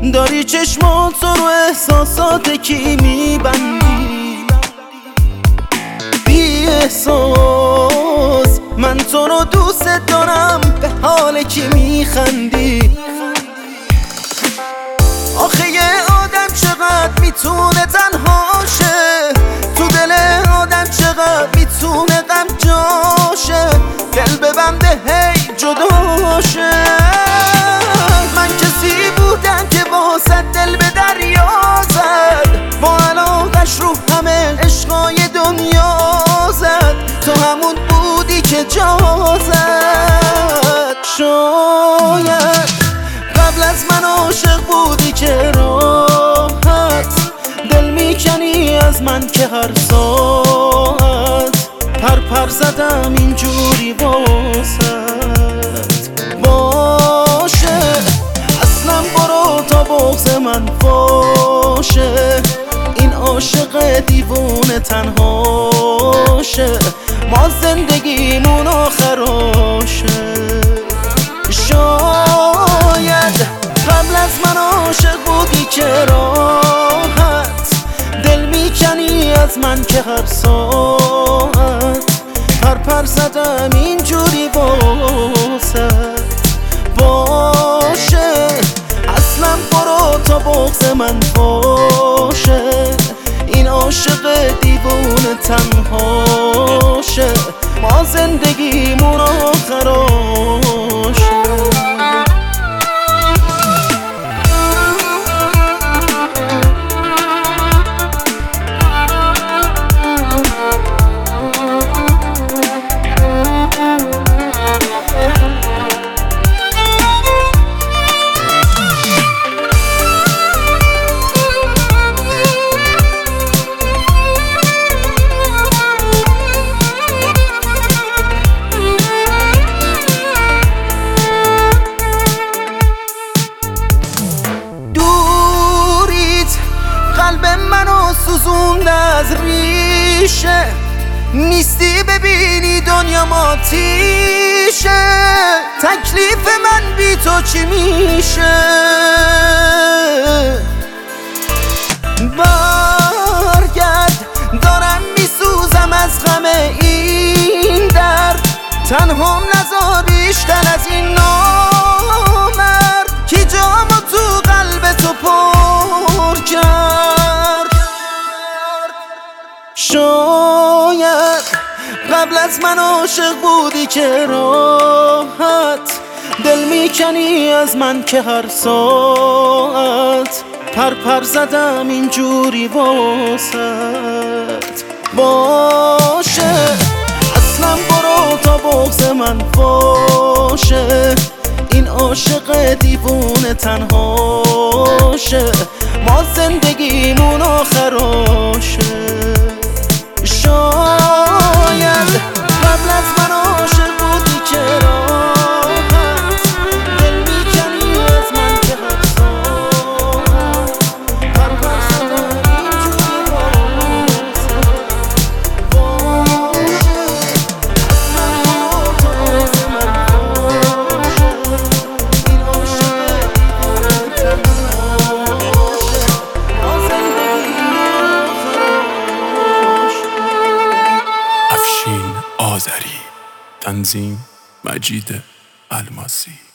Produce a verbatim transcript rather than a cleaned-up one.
داری چشمات رو احساسات کی میبندی؟ بی احساس من تو رو دوست دارم، به حال کی میخندی؟ آخه یه آدم چقدر میتونه تنها شه، تو دل آدم چقدر میتونه غم جاشه، دل ببنده هی جدا شه. من کسی بودم که واسه دل به دریا زد، با علاقش رو همه عشقای دنیا زد، تو همون بودی که جا زد. شاید قبل از من عاشق بودی که راحت دل میکنی از من که هر ساعت پر پر زدم اینجوری واسط. باشه اصلا برو تا بغض من باشه، این عاشق دیوونه تنهاشه، ما زندگیمون آخراشه. شاید قبل از من عاشق بودی که راحت دل میکنی از من که هر ساعت پر پر زدم اینجوری واسط. باشه اصلا برو تا بغض من باشه، این عاشق دیوونه تنهاشه، ما زندگیمون آخراشه. قلب منو سوزونده از ریشه، نیستی ببینی دنیا ماتیشه، تکلیف من بی تو چی میشه؟ برگرد دارم میسوزم از غم این درد، تنهام نذار بیشتر از این نامرد کی جامو تو قلب تو پر کرد. شاید قبل از من عاشق بودی که راحت دل میکنی از من که هر ساعت پر پر زدم اینجوری واسط. باشه اصلا برو تا بغض من باشه، این عاشق دیوونه تنهاشه، ما زندگیمون آخراشه. شاید قبل از من عاشق بودی که راحت دل میکنی از من که هر ساعت پر پر زدم اینجوری واسط. باشه اصلا برو تا بغض من باشه، این عاشق دیوونه تنهاشه، ما زندگیمون آخراشه. افشین آذری، تنظیم مجید الماسی.